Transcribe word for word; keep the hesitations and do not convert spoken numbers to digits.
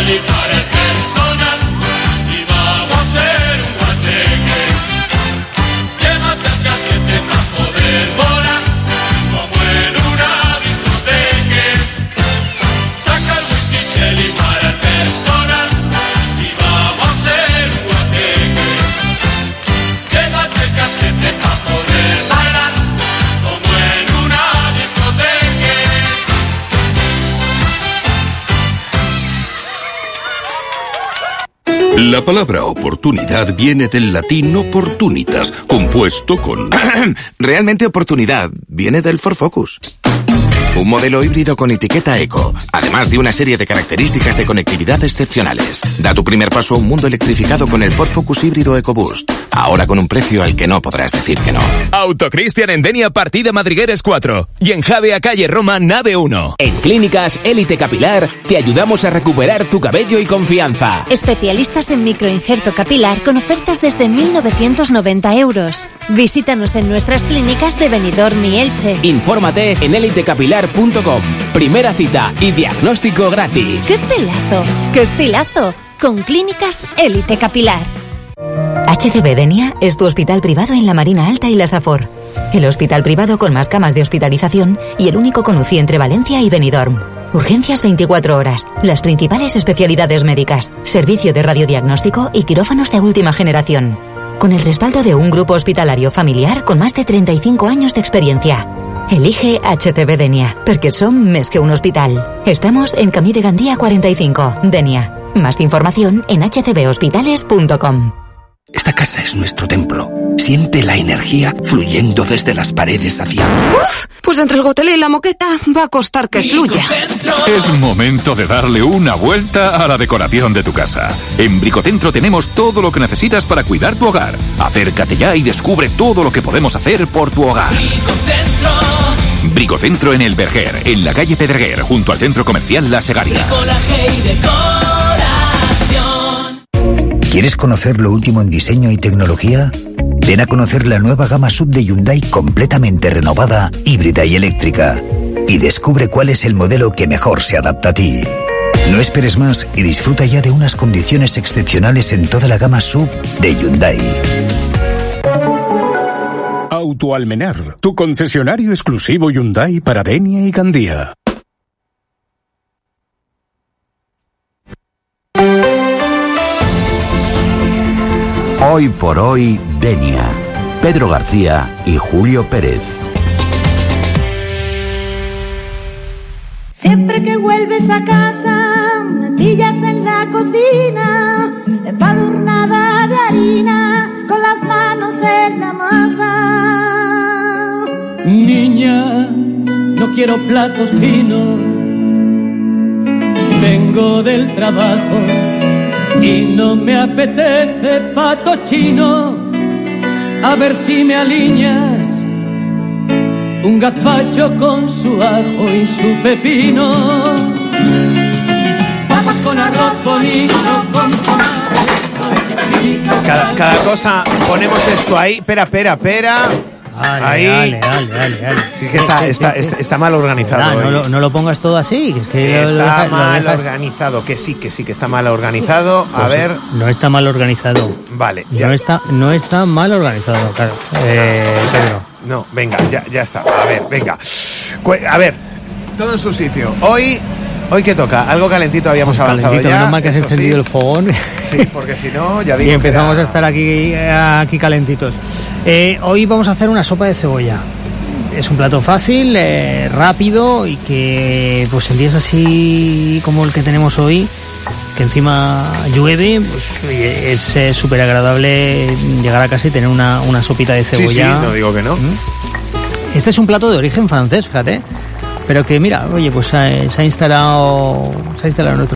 Micheli para el personal y vamos a hacer un guateque. Llévate el casete para poder volar como en una discoteca. Saca el whisky Cheli para el personal y vamos a hacer un guateque. Llévate el casete para poder bailar como en una discoteca. La palabra oportunidad viene del latín opportunitas, compuesto con... Realmente oportunidad viene del Ford Focus. Un modelo híbrido con etiqueta eco, además de una serie de características de conectividad excepcionales. Da tu primer paso a un mundo electrificado con el Ford Focus híbrido EcoBoost. Ahora con un precio al que no podrás decir que no. Autocristian en Denia, partida Madrigueres cuatro. Y en Javea, calle Roma, nave uno. En Clínicas Élite Capilar te ayudamos a recuperar tu cabello y confianza. Especialistas en microinjerto capilar con ofertas desde mil novecientos noventa euros. Visítanos en nuestras clínicas de Benidorm y Elche. Infórmate en élite capilar punto com. Primera cita y diagnóstico gratis. ¡Qué pelazo! ¡Qué estilazo! Con Clínicas Élite Capilar. H C B Denia es tu hospital privado en la Marina Alta y la Safor. El hospital privado con más camas de hospitalización y el único con U C I entre Valencia y Benidorm. Urgencias veinticuatro horas, las principales especialidades médicas, servicio de radiodiagnóstico y quirófanos de última generación. Con el respaldo de un grupo hospitalario familiar con más de treinta y cinco años de experiencia. Elige H C B Denia, perquè som més que un hospital. Estamos en Camí de Gandía cuarenta y cinco, Denia. Más información en h c b hospitales punto com. Esta casa es nuestro templo. Siente la energía fluyendo desde las paredes hacia... Uf, pues entre el gotelé y la moqueta va a costar que fluya. Es momento de darle una vuelta a la decoración de tu casa. En Bricocentro tenemos todo lo que necesitas para cuidar tu hogar. Acércate ya y descubre todo lo que podemos hacer por tu hogar. Bricocentro. Bricocentro en El Verger, en la calle Pedreguer, junto al centro comercial La Segaria. Bricolaje y decoración. ¿Quieres conocer lo último en diseño y tecnología? Ven a conocer la nueva gama sub de Hyundai completamente renovada, híbrida y eléctrica. Y descubre cuál es el modelo que mejor se adapta a ti. No esperes más y disfruta ya de unas condiciones excepcionales en toda la gama sub de Hyundai. Autoalmenar, tu concesionario exclusivo Hyundai para Denia y Gandía. Hoy por hoy, Denia. Pedro García y Julio Pérez. Siempre que vuelves a casa, me pillas en la cocina, empadurnada de harina, con las manos en la masa. Niña, no quiero platos finos, vengo del trabajo y no me apetece pato chino. A ver si me alineas un gazpacho con su ajo y su pepino. Papas con arroz bonito, con cada, cada cosa ponemos esto ahí. Espera, espera, espera. Dale, ahí. dale, dale, dale, dale. Sí que está, está, está, está mal organizado. Ah, no, lo, no lo pongas todo así. Que es que está lo deja, mal lo dejas... organizado, que sí, que sí, que está mal organizado. A pues ver. No está mal organizado. Vale. Ya. No está, no está mal organizado, claro. Eh, Pedro. No, venga, ya, ya está. A ver, venga. A ver, todo en su sitio. Hoy, hoy ¿qué toca? Algo calentito habíamos pues avanzado calentito, ya. Menos mal que has eso encendido sí. el fogón. Sí, porque si no, ya digo. Y empezamos era... a estar aquí, aquí calentitos. Eh, hoy vamos a hacer una sopa de cebolla. Es un plato fácil, eh, rápido y que pues en días así como el que tenemos hoy, que encima llueve, pues oye, es súper eh, agradable llegar a casa y tener una, una sopita de cebolla. Sí, sí, no digo que no. Este es un plato de origen francés, fíjate, pero que mira, oye, pues se ha, se ha instalado, se ha instalado en nuestro